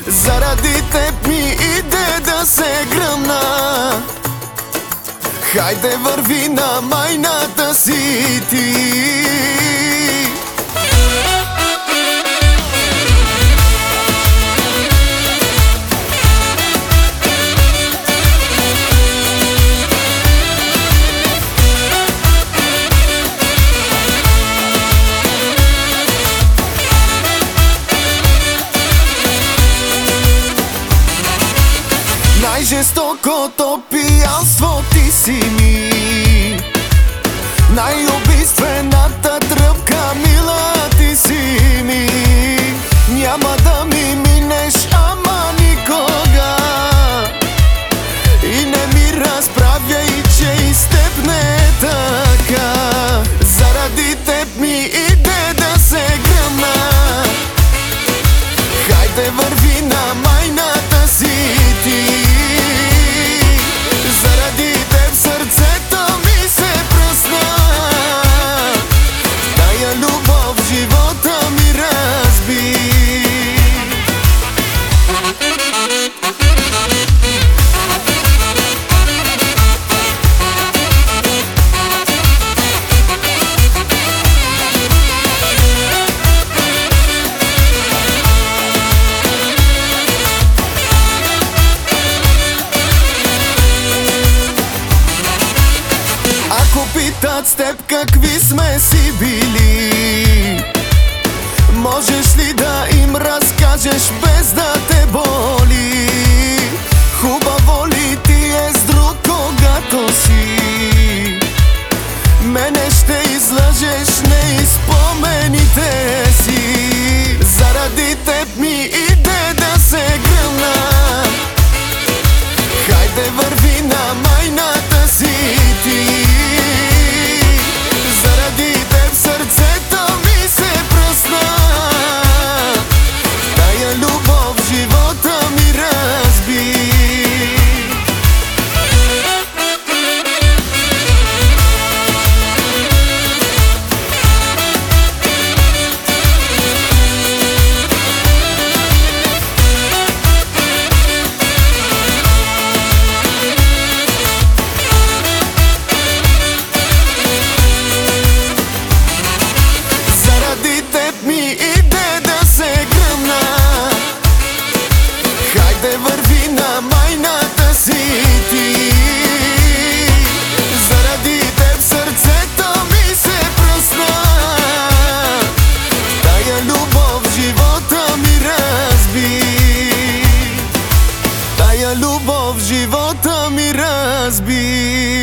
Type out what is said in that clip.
Заради теб ми иде да се гръмна. Хайде върви на майната си ти. Най-жестокото пиянство ти си ми, най-убийствената тръпка мила ти си ми. Няма да ми минеш, ама никога, и не ми разправяй, че и с теб не е така. Заради теб ми иде да се гръмна. Хайде върви на майната си ти. Заради теб сърцето ми се пръсна. Тая любов живота ми разби. Ако питат с теб какви сме си били, можеш ли да им разкажеш без да те боли? Хубаво ли ти е с друг, когато си? Мене ще излъжеш, не и спомените си. Заради теб ми иде да се гръмна. Хайде върви на майната си ти. Заради теб сърцето ми се пръсна. Тая любов живота ми разби. Хайде върви на майната си ти. Заради теб сърцето ми се пръсна. Тая любов живота ми разби. Тая любов живота ми разби.